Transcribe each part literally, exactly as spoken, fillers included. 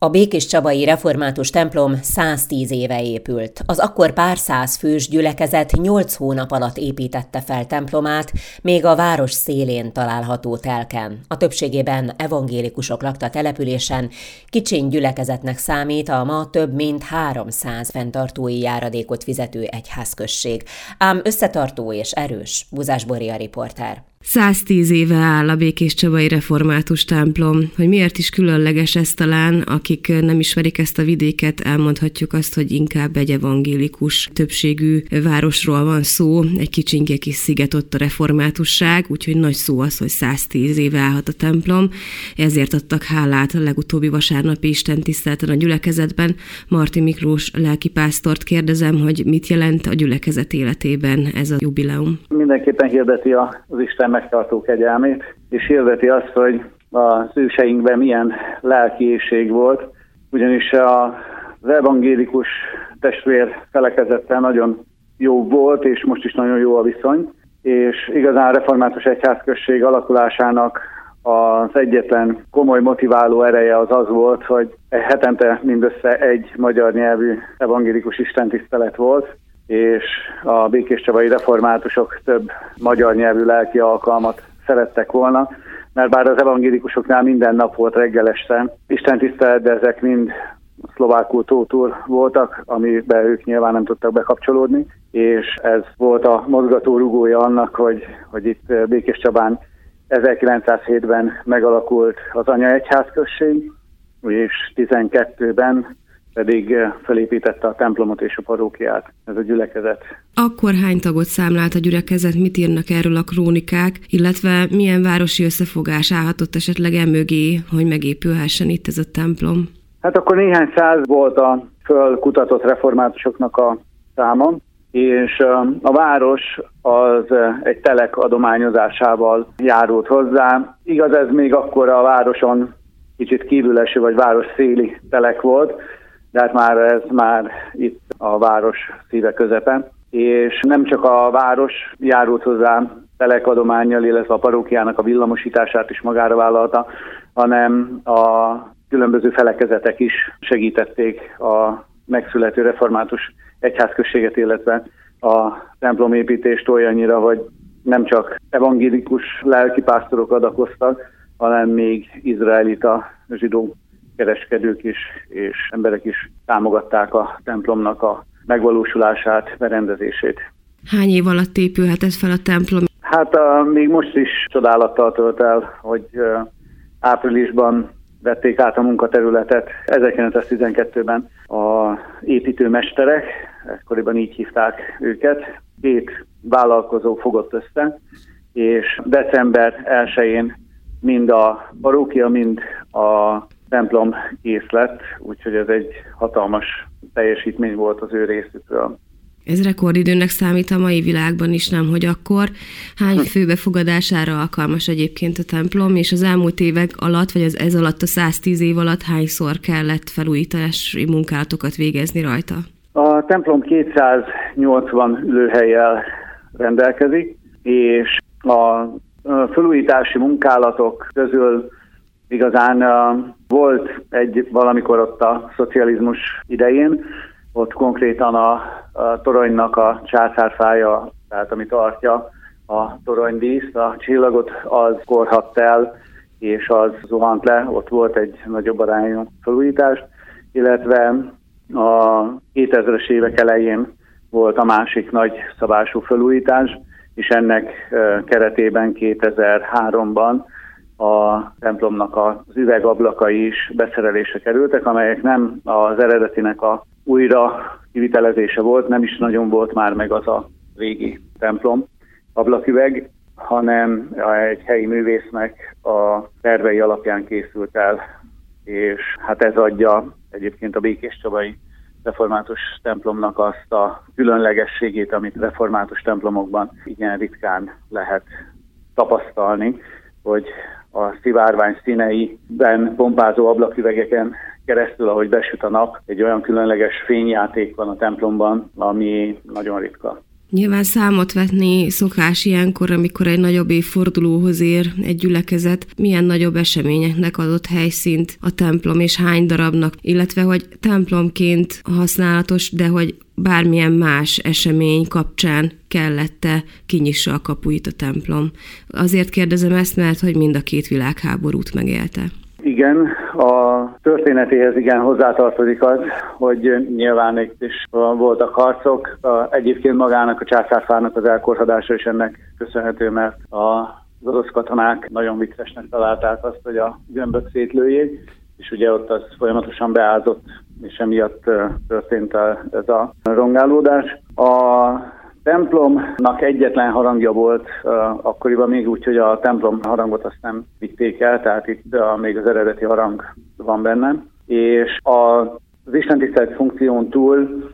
A békéscsabai református templom száztíz éve épült. Az akkor pár száz fős gyülekezet nyolc hónap alatt építette fel templomát, még a város szélén található telken. A többségében evangélikusok lakta településen, kicsiny gyülekezetnek számít a ma több mint háromszáz fenntartói járadékot fizető egyházközség. Ám összetartó és erős. Buzás Bori a riporter. száztíz éve áll a békéscsabai református templom. Hogy miért is különleges ez talán, akik nem ismerik ezt a vidéket, elmondhatjuk azt, hogy inkább egy evangélikus többségű városról van szó, egy kicsinke kis sziget ott a reformátusság, úgyhogy nagy szó az, hogy száztíz éve állhat a templom. Ezért adtak hálát a legutóbbi vasárnapi istentiszteleten a gyülekezetben. Marti Miklós lelkipásztort kérdezem, hogy mit jelent a gyülekezet életében ez a jubileum. Mindenképpen hirdeti az Isten megtartó kegyelmét, és hirdeti azt, hogy az őseinkben milyen lelkiészség volt, ugyanis az evangélikus testvér felekezettel nagyon jó volt, és most is nagyon jó a viszony, és igazán református egyházközség alakulásának az egyetlen komoly motiváló ereje az az volt, hogy hetente mindössze egy magyar nyelvű evangélikus istentisztelet volt, és a békéscsabai reformátusok több magyar nyelvű lelki alkalmat szerettek volna, mert bár az evangélikusoknál minden nap volt reggel este istentisztelet, de ezek mind szlovákul tótúr voltak, amiben ők nyilván nem tudtak bekapcsolódni, és ez volt a mozgatórugója annak, hogy, hogy itt Békéscsabán ezerkilencszázhétben megalakult az anyaegyházközség, és tizenkettőben pedig felépítette a templomot és a parókiát, ez a gyülekezet. Akkor hány tagot számlált a gyülekezet, mit írnak erről a krónikák, illetve milyen városi összefogás állhatott esetleg emögé, hogy megépülhessen itt ez a templom? Hát akkor néhány száz volt a fölkutatott reformátusoknak a száma, és a város az egy telek adományozásával járult hozzá. Igaz, ez még akkor a városon kicsit kívüleső vagy város széli telek volt, de hát már ez már itt a város szíve közepe. És nem csak a város járult hozzá telekadománnyal, illetve a parókiának a villamosítását is magára vállalta, hanem a különböző felekezetek is segítették a megszülető református egyházközséget, illetve a templomépítést olyannyira, hogy nem csak evangélikus lelkipásztorok adakoztak, hanem még izraelita zsidó kereskedők is és emberek is támogatták a templomnak a megvalósulását, berendezését. Hány év alatt épülhetett fel a templom? Hát uh, még most is csodálattal tölt el, hogy uh, áprilisban vették át a munkaterületet ezerkilencszáztizenkettőben a építőmesterek, ekkoriban így hívták őket. Két vállalkozó fogott össze, és december elsején mind a parókia, mind a templom kész lett, úgyhogy ez egy hatalmas teljesítmény volt az ő részükről. Ez rekordidőnek számít a mai világban is, nem, hogy akkor hány fő befogadására alkalmas egyébként a templom, és az elmúlt évek alatt, vagy az ez alatt a száztíz év alatt hányszor kellett felújítási munkálatokat végezni rajta? A templom kétszáznyolcvan ülőhellyel rendelkezik, és a felújítási munkálatok közül igazán volt egy valamikor ott a szocializmus idején, ott konkrétan a, a toronynak a császárfája, tehát ami tartja a toronydíszt, a csillagot, az korhadt el, és az zuhant le, ott volt egy nagyobb arányú felújítás, illetve a kétezres évek elején volt a másik nagy szabású felújítás, és ennek keretében kétezer-háromban a templomnak az üvegablakai is beszerelésre kerültek, amelyek nem az eredetinek a újra kivitelezése volt, nem is nagyon volt már meg az a régi templom ablaküveg, hanem egy helyi művésznek a tervei alapján készült el, és hát ez adja egyébként a békéscsabai református templomnak azt a különlegességét, amit református templomokban igen ritkán lehet tapasztalni, hogy a szivárvány színeiben pompázó ablaküvegeken keresztül, ahogy besüt a nap, egy olyan különleges fényjáték van a templomban, ami nagyon ritka. Nyilván számot vetni szokás ilyenkor, amikor egy nagyobb évfordulóhoz ér egy gyülekezet, milyen nagyobb eseményeknek adott helyszínt a templom, és hány darabnak, illetve hogy templomként használatos, de hogy bármilyen más esemény kapcsán kellett-e kinyissa a kapuit a templom. Azért kérdezem ezt, mert hogy mind a két világháborút megélte. Igen, a történetéhez igen hozzátartozik az, hogy nyilván itt is voltak harcok. Egyébként magának a császárfának az elkorhadása is ennek köszönhető, mert az orosz katonák nagyon viccesnek találták azt, hogy a gömböt szétlőjék, és ugye ott az folyamatosan beázott, és emiatt történt ez a rongálódás. A templomnak egyetlen harangja volt uh, akkoriban még úgy, hogy a templom harangot azt nem vitték el, tehát itt uh, még az eredeti harang van benne. És a, az istentisztelet funkción túl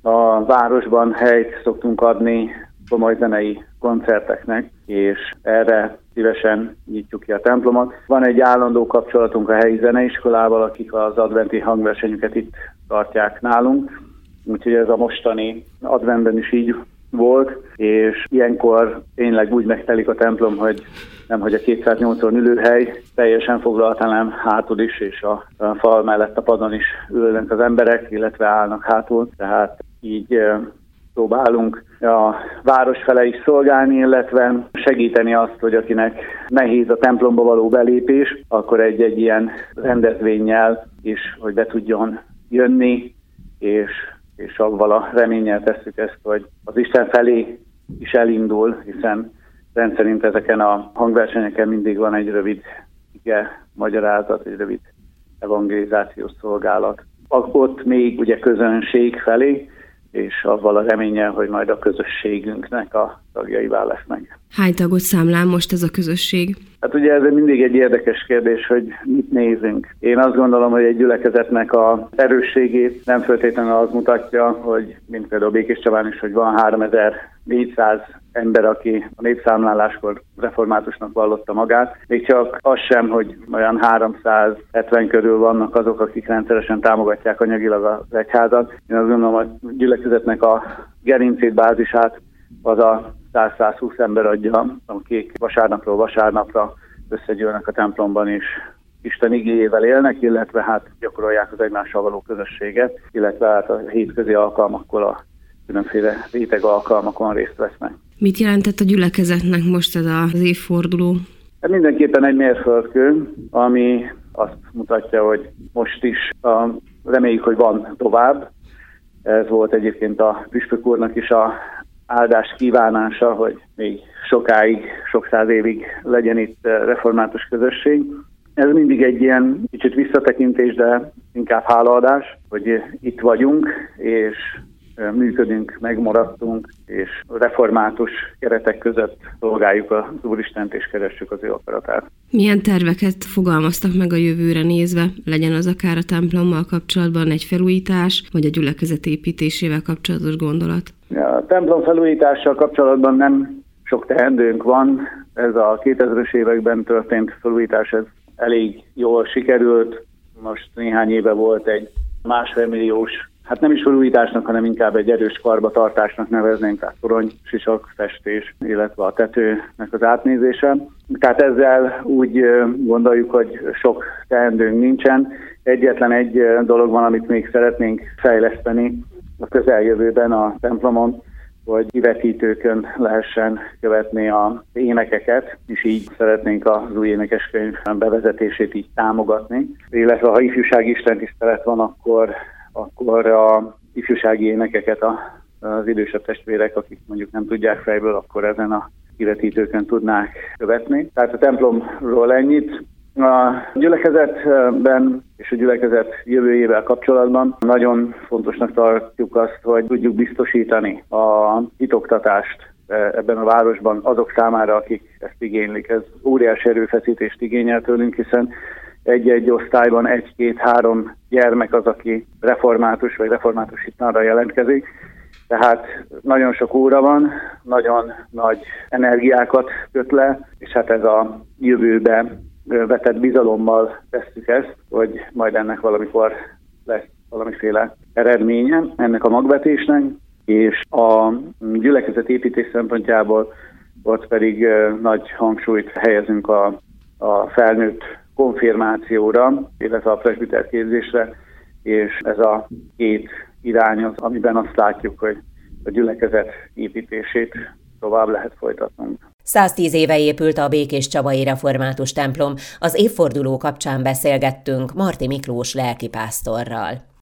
a városban helyt szoktunk adni komoly zenei koncerteknek, és erre szívesen nyitjuk ki a templomot. Van egy állandó kapcsolatunk a helyi zeneiskolával, akik az adventi hangversenyüket itt tartják nálunk, úgyhogy ez a mostani adventben is így volt, és ilyenkor tényleg úgy megtelik a templom, hogy nem, hogy a kétszáznyolcvan ülőhely teljesen foglalt, hanem hátul is, és a, a fal mellett a padon is ülnek az emberek, illetve állnak hátul, tehát így e, próbálunk a város fele is szolgálni, illetve segíteni azt, hogy akinek nehéz a templomba való belépés, akkor egy-egy ilyen rendezvénnyel is, hogy be tudjon jönni, és és avval a reménnyel tesszük ezt, hogy az Isten felé is elindul, hiszen rendszerint ezeken a hangversenyeken mindig van egy rövid ige magyarázat, egy rövid evangelizációs szolgálat. Ott még ugye közönség felé, és avval a reménnyel, hogy majd a közösségünknek a tagjaivá lesznek. Hány tagot számlál most ez a közösség? Hát ugye ez mindig egy érdekes kérdés, hogy mit nézünk. Én azt gondolom, hogy egy gyülekezetnek a erősségét nem feltétlenül az mutatja, hogy mint például Békés Csabán is, hogy van háromezer-négyszáz ember, aki a népszámláláskor reformátusnak vallotta magát. Még csak az sem, hogy olyan háromszázhetven körül vannak azok, akik rendszeresen támogatják anyagilag az egyházat. Én azt gondolom, hogy a gyülekezetnek a gerincét, bázisát az a száz-százhúsz ember adja, akik vasárnapról vasárnapra összegyűlnek a templomban is Isten igéjével élnek, illetve hát gyakorolják az egymással való közösséget, illetve hát a hétközi alkalmakkor a különféle réteg alkalmakon részt vesznek. Mit jelentett a gyülekezetnek most ez az évforduló? Ez mindenképpen egy mérföldkő, ami azt mutatja, hogy most is a, reméljük, hogy van tovább. Ez volt egyébként a püspök úrnak is a áldás kívánása, hogy még sokáig, sok száz évig legyen itt református közösség. Ez mindig egy ilyen kicsit visszatekintés, de inkább hálaadás, hogy itt vagyunk, és működünk, megmaradtunk, és református keretek között szolgáljuk az Úristent, és keressük az ő akaratát. Milyen terveket fogalmaztak meg a jövőre nézve? Legyen az akár a templommal kapcsolatban egy felújítás, vagy a gyülekezet építésével kapcsolatos gondolat? A templom felújítással kapcsolatban nem sok teendőnk van. Ez a kétezres években történt felújítás, ez elég jól sikerült. Most néhány éve volt egy másfél milliós, hát nem is felújításnak, hanem inkább egy erős karbantartásnak neveznénk, tehát torony, sisak, festés, illetve a tetőnek az átnézése. Tehát ezzel úgy gondoljuk, hogy sok teendőnk nincsen. Egyetlen egy dolog van, amit még szeretnénk fejleszteni a közeljövőben a templomon, hogy kivetítőkön lehessen követni az énekeket, és így szeretnénk az új énekeskönyv bevezetését így támogatni. Illetve ha ifjúsági istentisztelet van, akkor, akkor a ifjúsági énekeket a, az idősebb testvérek, akik mondjuk nem tudják fejből, akkor ezen a kivetítőkön tudnák követni. Tehát a templomról ennyit. A gyülekezetben és a gyülekezet jövőjével kapcsolatban nagyon fontosnak tartjuk azt, hogy tudjuk biztosítani a hitoktatást ebben a városban azok számára, akik ezt igénylik. Ez óriási erőfeszítést igényel tőlünk, hiszen egy-egy osztályban egy-két-három gyermek az, aki református vagy református hittanra jelentkezik. Tehát nagyon sok óra van, nagyon nagy energiákat köt le, és hát ez a jövőben vetett bizalommal tesszük ezt, hogy majd ennek valamikor lesz valamiféle eredménye ennek a magvetésnek. és a gyülekezetépítés szempontjából ott pedig nagy hangsúlyt helyezünk a, a felnőtt konfirmációra, illetve a presbiter képzésre, és ez a két irány az, amiben azt látjuk, hogy a gyülekezet építését tovább lehet folytatnunk. száztíz éve épült a Békéscsabai Református templom. Az évforduló kapcsán beszélgettünk Marti Miklós lelkipásztorral.